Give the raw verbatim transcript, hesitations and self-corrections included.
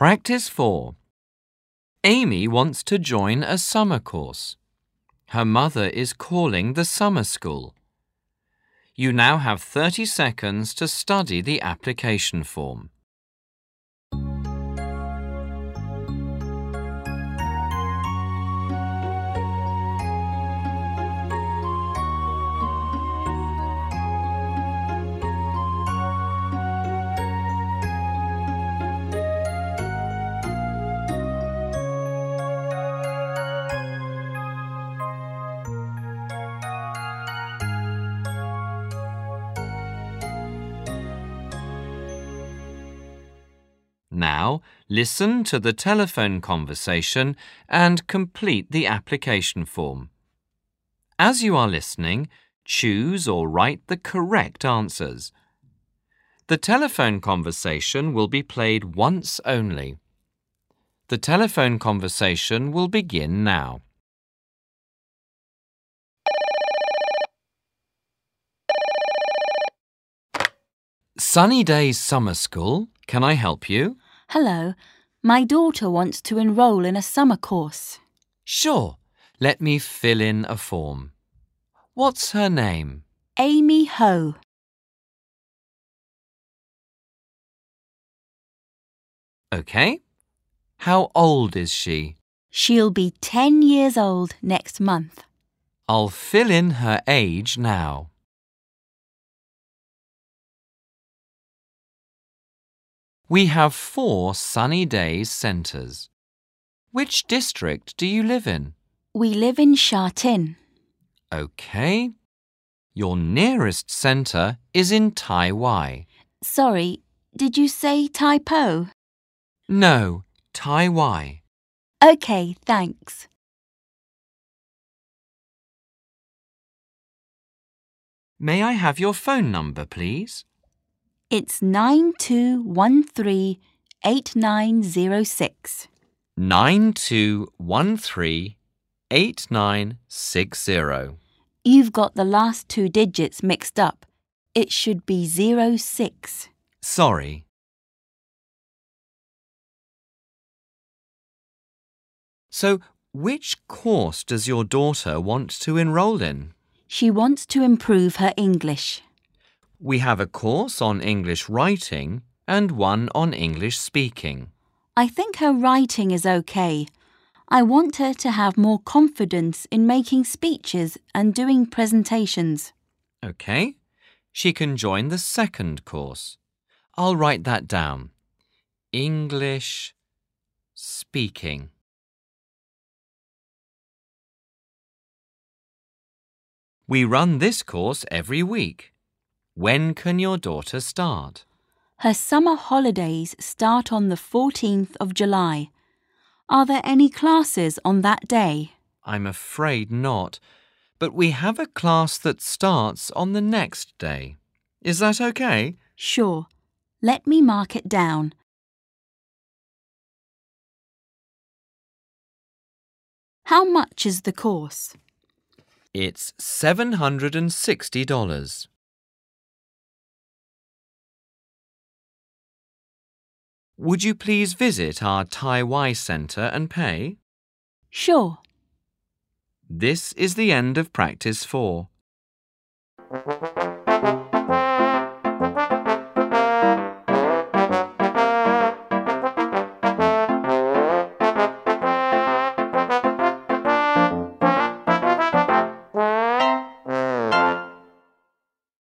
Practice four. Amy wants to join a summer course. Her mother is calling the summer school. You now have thirty seconds to study the application form. Now, listen to the telephone conversation and complete the application form. As you are listening, choose or write the correct answers. The telephone conversation will be played once only. The telephone conversation will begin now. Sunny Days Summer School, can I help you? Hello, my daughter wants to enroll in a summer course. Sure, let me fill in a form. What's her name? Amy Ho. Okay. How old is she? She'll be ten years old next month. I'll fill in her age now. We have four Sunny Days centres. Which district do you live in? We live in Sha Tin. OK. Your nearest centre is in Tai Wai. Sorry, did you say Tai Po? No, Tai Wai. OK, thanks. May I have your phone number, please? It's nine two one three eight nine zero six. nine two one three eight nine six zero. You've got the last two digits mixed up. It should be zero six. Sorry. So, which course does your daughter want to enroll in? She wants to improve her English. We have a course on English writing and one on English speaking. I think her writing is okay. I want her to have more confidence in making speeches and doing presentations. OK. She can join the second course. I'll write that down. English speaking. We run this course every week. When can your daughter start? Her summer holidays start on the fourteenth of July. Are there any classes on that day? I'm afraid not, but we have a class that starts on the next day. Is that okay? Sure. Let me mark it down. How much is the course? It's seven hundred sixty dollars. Would you please visit our Tai Wai Centre and pay? Sure. This is the end of practice four.